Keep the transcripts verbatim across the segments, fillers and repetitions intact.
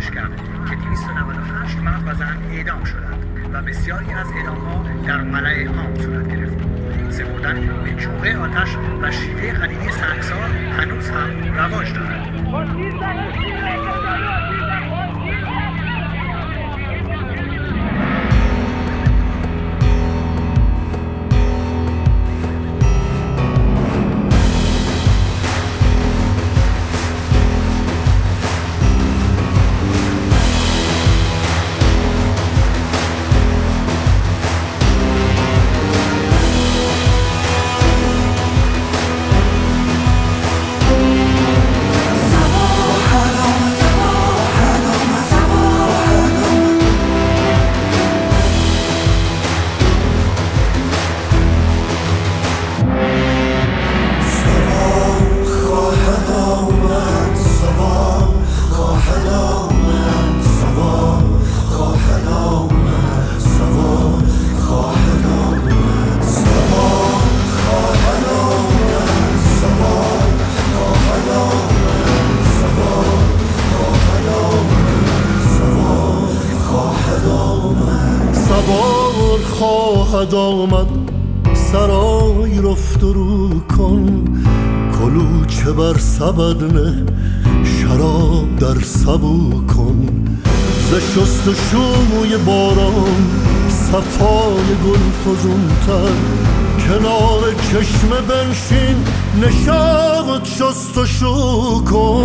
گزارش کرد که دویست و نود و هشت مرد و زن اعدام شدند و بسیاری از اعدام‌ها در ملأ عام صورت گرفت. سپردن به چوبه آتش و شیوه قدیمی سنگسار هنوز هم رواج دارد. سوار خواهد آمد سرای رفت و رو کن، کلوچه بر سبد نه شراب در سبو کن. ز شست و شوی باران صفای گل فزونتر، کنار چشمه بنشین نشاط شست و شو کن.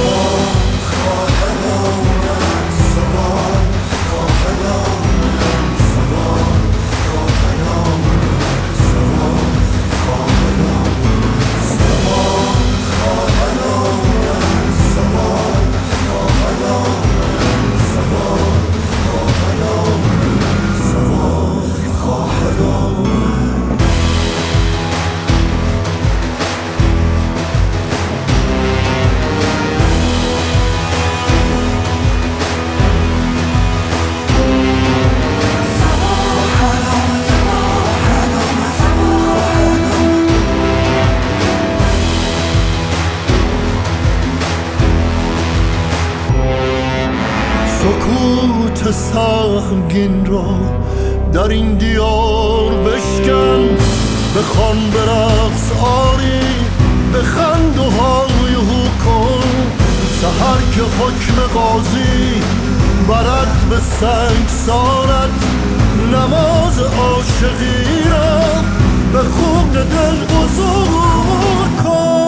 سکوت سهمگین را در این دیار بشکن، بخوان به رقص آری بخند و های هو کن. سحر که حکم قاضی برد به سنگسارت، نماز عاشقی را به خون دل بزرگ کن.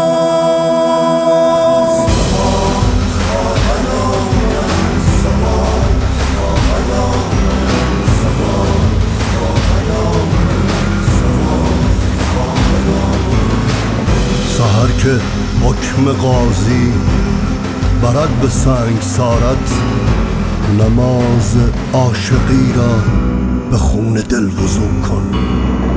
سحر که حکم قاضی برد به سنگسارت، نماز عاشقی را به خون دل وضو کن.